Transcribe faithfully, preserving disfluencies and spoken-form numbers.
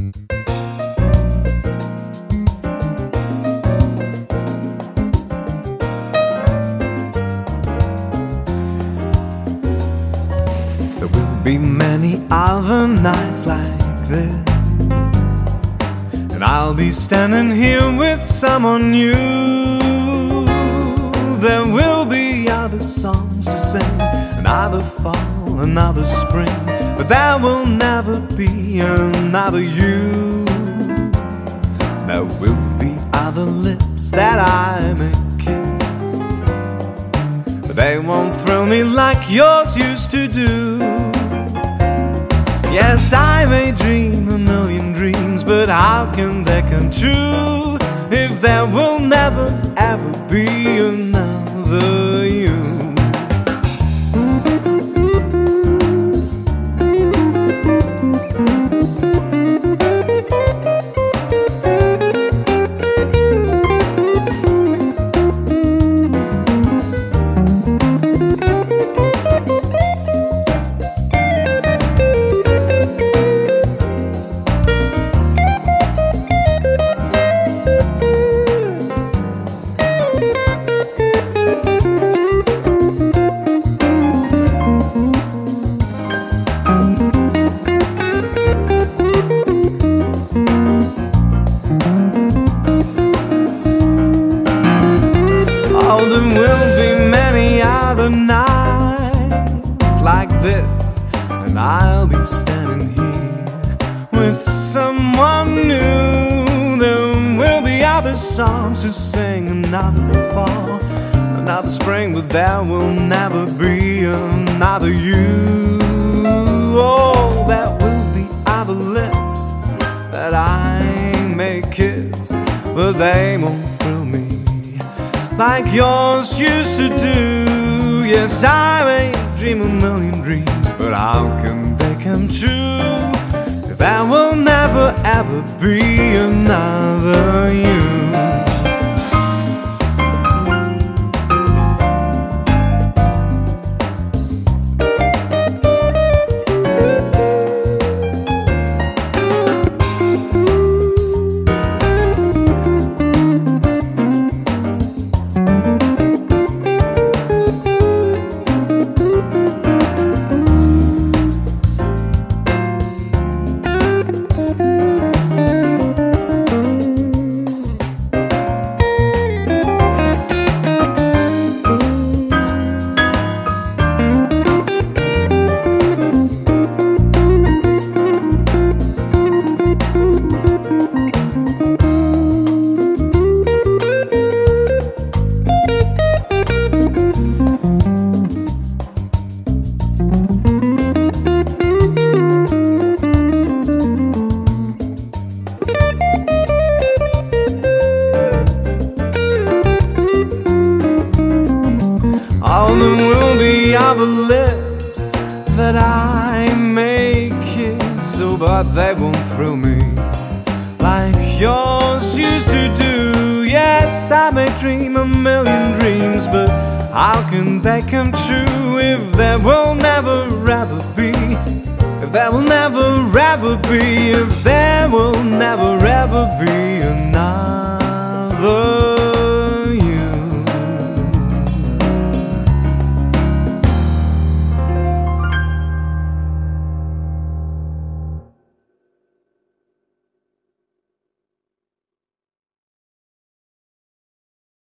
There will be many other nights like this, and I'll be standing here with someone new. There will be other songs to sing, another fall, another spring, but there will never be another you. There will be other lips that I may kiss, but they won't thrill me like yours used to do. Yes, I may dream a million dreams, but how can they come true if there will never ever be another you? Oh, there will be many other nights like this, and I'll be standing here with someone new. There will be other songs to sing, another fall, another spring, but there will never be another you. Oh, there will be other lips that I may kiss, but they won't thrill me like yours used to do. Yes, I may dream a million dreams, but how can they come true if there will never ever be another you? Oh, there will be other lips that I may kiss, oh, but they won't thrill me like yours used to do. Yes, I may dream a million dreams, but how can they come true if there will never ever be, if there will never ever be, if there will never ever be another